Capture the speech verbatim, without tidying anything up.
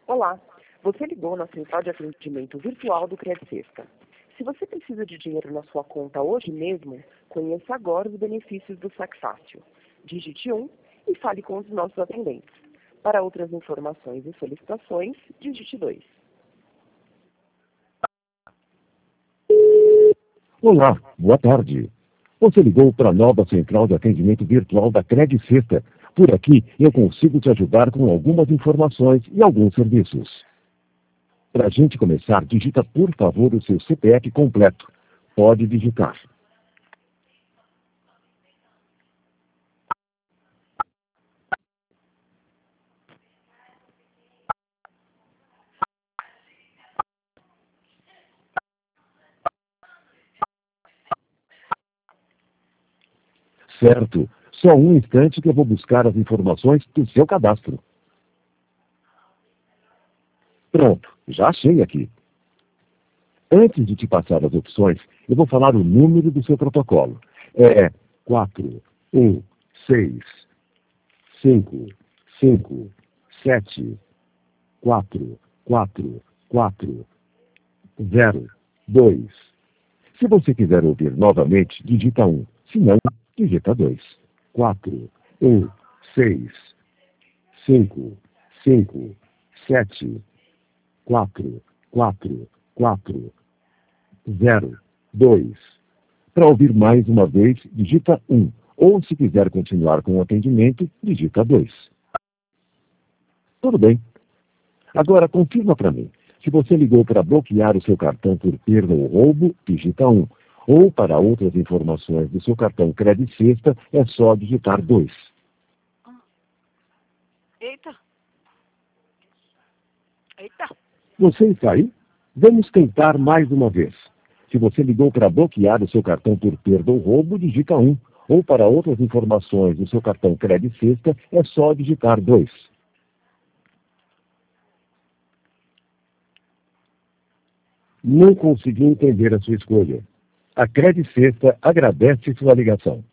Olá, você ligou na central de atendimento virtual do Credit Sexta. Se você precisa de dinheiro na sua conta hoje mesmo, conheça agora os benefícios do Saque Fácil. Digite um e fale com os nossos atendentes. Para outras informações e solicitações, digite dois. Olá, boa tarde. Você ligou para a nova central de atendimento virtual da Credit Sexta. Por aqui, eu consigo te ajudar com algumas informações e alguns serviços. Para a gente começar, digita, por favor, o seu C P F completo. Pode digitar. Certo. Só um instante que eu vou buscar as informações do seu cadastro. Pronto, já achei aqui. Antes de te passar as opções, eu vou falar o número do seu protocolo. É quatro, um, seis, cinco, cinco, sete, quatro, quatro, quatro, zero, dois. Se você quiser ouvir novamente, digita um. Se não, digita dois. quatro, um, seis, cinco, cinco, sete, quatro, quatro, quatro, zero, dois. Para ouvir mais uma vez, digita um. Ou, se quiser continuar com o atendimento, digita dois. Tudo bem. Agora, confirma para mim. Se você ligou para bloquear o seu cartão por perda ou roubo, digita um. Ou, para outras informações do seu cartão Credit Sexta, é só digitar dois. Eita. Eita. Você está aí? Vamos tentar mais uma vez. Se você ligou para bloquear o seu cartão por perda ou roubo, digita um. Ou, para outras informações do seu cartão Credit Sexta, é só digitar dois. Não consegui entender a sua escolha. A Credit Sexta agradece sua ligação.